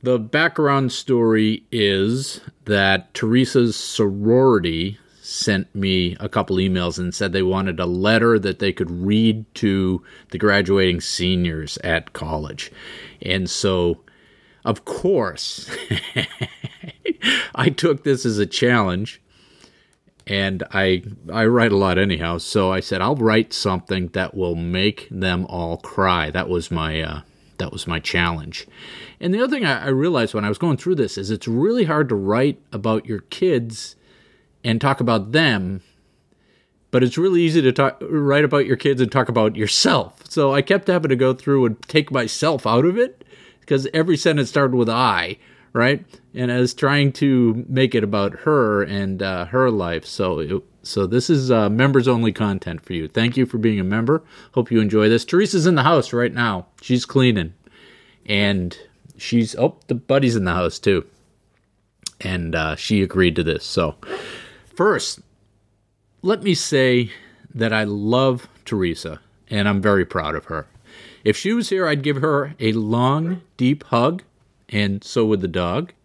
The background story is that Teresa's sorority sent me a couple emails and said they wanted a letter that they could read to the graduating seniors at college. And so, of course, I took this as a challenge. And I write a lot anyhow, so I said I'll write something that will make them all cry. That was my challenge. And the other thing I realized when I was going through this is it's really hard to write about your kids and talk about them, but it's really easy to write about your kids and talk about yourself. So I kept having to go through and take myself out of it because every sentence started with I, right? And I was trying to make it about her and her life. So this is members-only content for you. Thank you for being a member. Hope you enjoy this. Teresa's in the house right now. She's cleaning. And the buddy's in the house too. And she agreed to this. So first, let me say that I love Teresa, and I'm very proud of her. If she was here, I'd give her a long, deep hug, and so would the dog.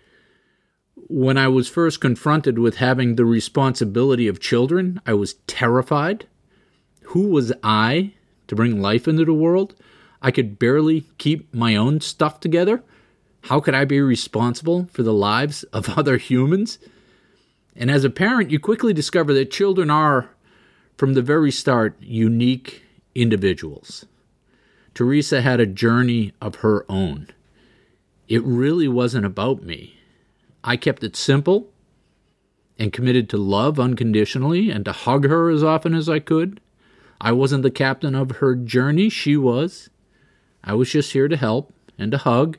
When I was first confronted with having the responsibility of children, I was terrified. Who was I to bring life into the world? I could barely keep my own stuff together. How could I be responsible for the lives of other humans? And as a parent, you quickly discover that children are, from the very start, unique individuals. Teresa had a journey of her own. It really wasn't about me. I kept it simple and committed to love unconditionally and to hug her as often as I could. I wasn't the captain of her journey. She was. I was just here to help and to hug.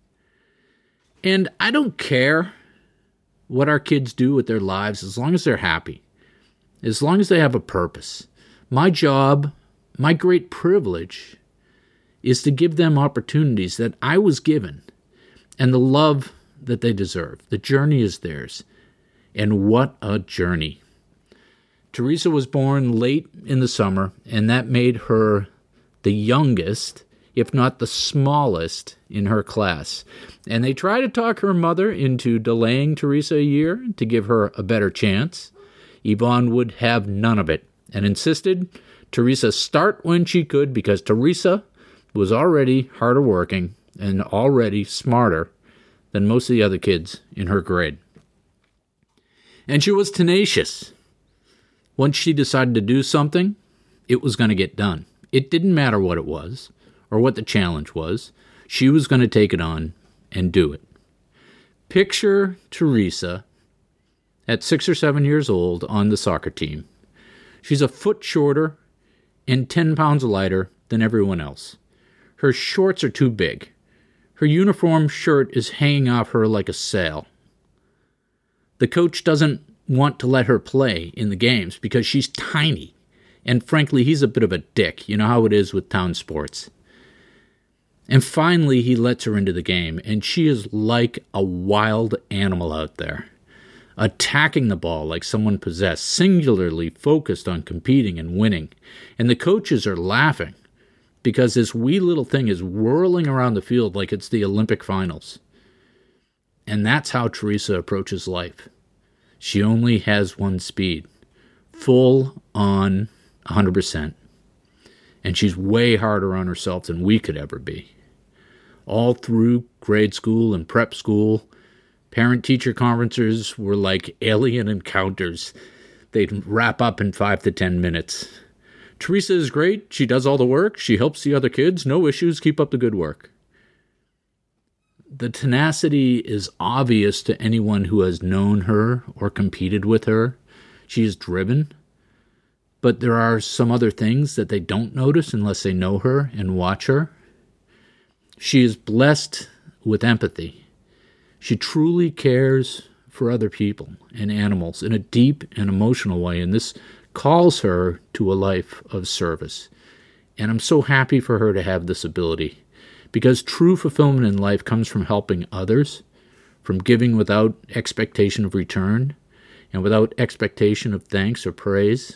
And I don't care what our kids do with their lives as long as they're happy, as long as they have a purpose. My job, my great privilege, is to give them opportunities that I was given and the love that they deserve. The journey is theirs. And what a journey. Teresa was born late in the summer, and that made her the youngest, if not the smallest, in her class. And they tried to talk her mother into delaying Teresa a year to give her a better chance. Yvonne would have none of it and insisted Teresa start when she could because Teresa was already harder working and already smarter than most of the other kids in her grade. And she was tenacious. Once she decided to do something, it was going to get done. It didn't matter what it was or what the challenge was. She was going to take it on and do it. Picture Teresa at 6 or 7 years old on the soccer team. She's a foot shorter and 10 pounds lighter than everyone else. Her shorts are too big. Her uniform shirt is hanging off her like a sail. The coach doesn't want to let her play in the games because she's tiny. And frankly, he's a bit of a dick. You know how it is with town sports. And finally, he lets her into the game, and she is like a wild animal out there, attacking the ball like someone possessed, singularly focused on competing and winning. And the coaches are laughing because this wee little thing is whirling around the field like it's the Olympic finals. And that's how Teresa approaches life. She only has one speed, full on 100%. And she's way harder on herself than we could ever be. All through grade school and prep school, parent-teacher conferences were like alien encounters. They'd wrap up in 5 to 10 minutes. Teresa is great. She does all the work. She helps the other kids. No issues. Keep up the good work. The tenacity is obvious to anyone who has known her or competed with her. She is driven. But there are some other things that they don't notice unless they know her and watch her. She is blessed with empathy. She truly cares for other people and animals in a deep and emotional way, and this calls her to a life of service. And I'm so happy for her to have this ability, because true fulfillment in life comes from helping others, from giving without expectation of return, and without expectation of thanks or praise.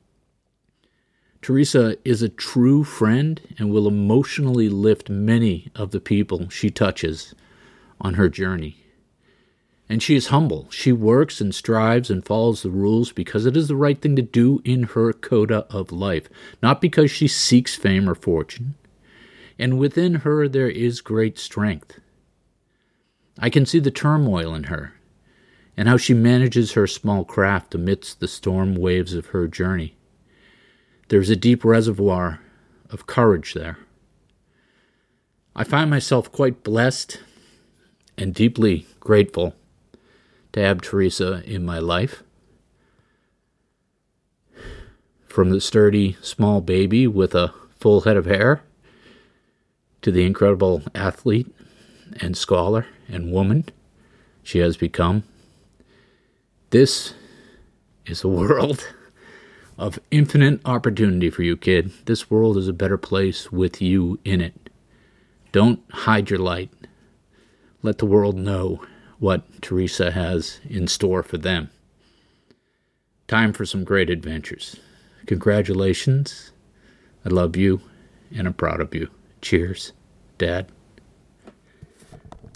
Teresa is a true friend and will emotionally lift many of the people she touches on her journey. And she is humble. She works and strives and follows the rules because it is the right thing to do in her coda of life, not because she seeks fame or fortune. And within her there is great strength. I can see the turmoil in her, and how she manages her small craft amidst the storm waves of her journey. There's a deep reservoir of courage there. I find myself quite blessed and deeply grateful to have Teresa in my life. From the sturdy small baby with a full head of hair to the incredible athlete and scholar and woman she has become. This is a world of infinite opportunity for you, kid. This world is a better place with you in it. Don't hide your light. Let the world know what Teresa has in store for them. Time for some great adventures. Congratulations. I love you, and I'm proud of you. Cheers, Dad.